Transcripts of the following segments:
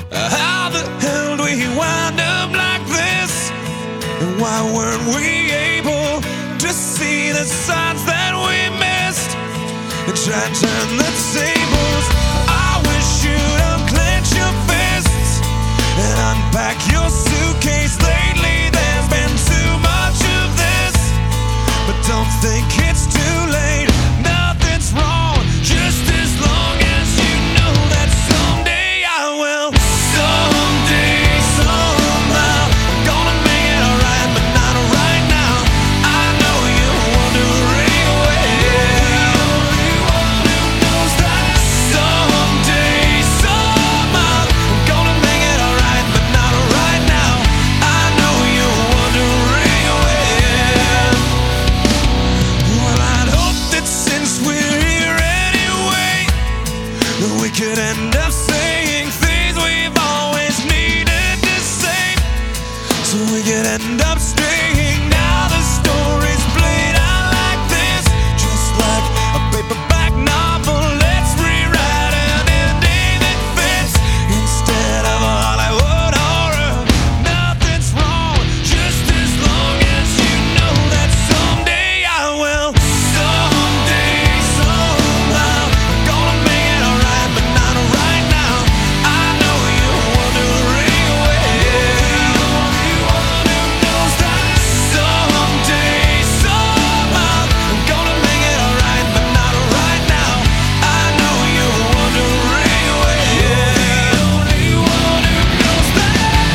How the hell do we wind up like this? And why weren't we able to see the signs that we missed and try to turn the tables? I wish you'd unclench your fists and unpack your suitcase. Lately there's been too much of this, but don't think it's too late. Nothing's wrong, just as long as you know that someday I will. Someday, somehow, I'm gonna make it alright, but not right now. I know you're wondering well. Who knows that? Someday, somehow, I'm gonna make it alright, but not right now. I know you're wondering well. Well, I'd hope that since we're here anyway, that we could end up saying things we've always needed to say, so we could end up staying. Now the story's played out like this, just like a paperback novel. Let's rewrite an ending that fits instead of a Hollywood horror. Nothing's wrong, just as long as you know that someday I will. Someday, somehow, I'm gonna make it alright, but not right now. I know you're wondering well. Who knows that? Someday, somehow, I'm gonna make it alright, but not right now. I know you're wondering well. The only one who knows that.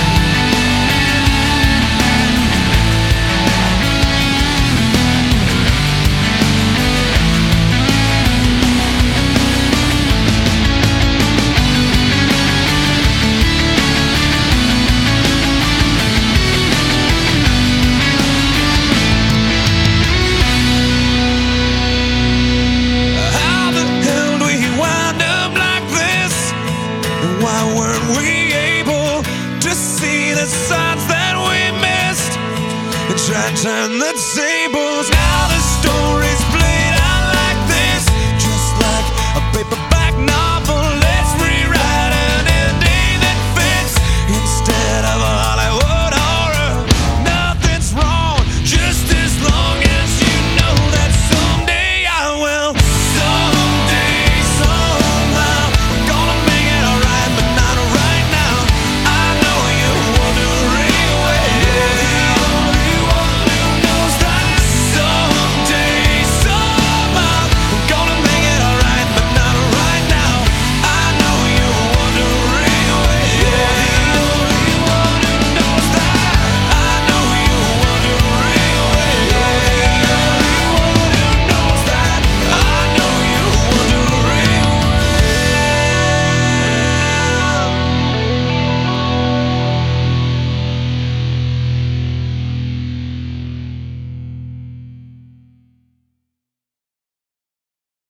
How the hell do we wind up like this? And why weren't we able to see the signs that we missed and try to turn the